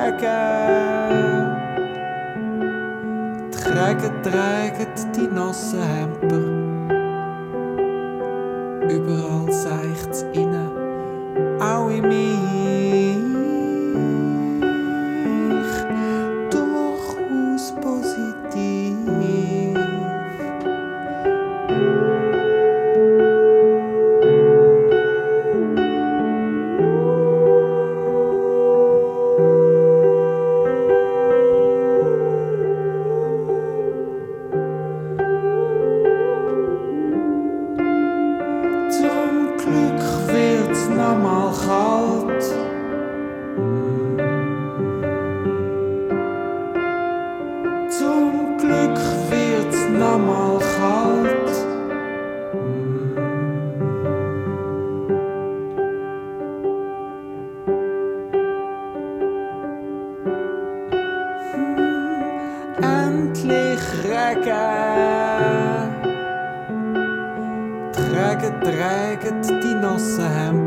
Traget die nassen Hemper. Überall seicht's inne, auch in mich. Durchaus positiv. Zum Glück wird's nochmal kalt. Zum Glück wird's nochmal kalt. Endlich Regen. Traget die nassen Hemper.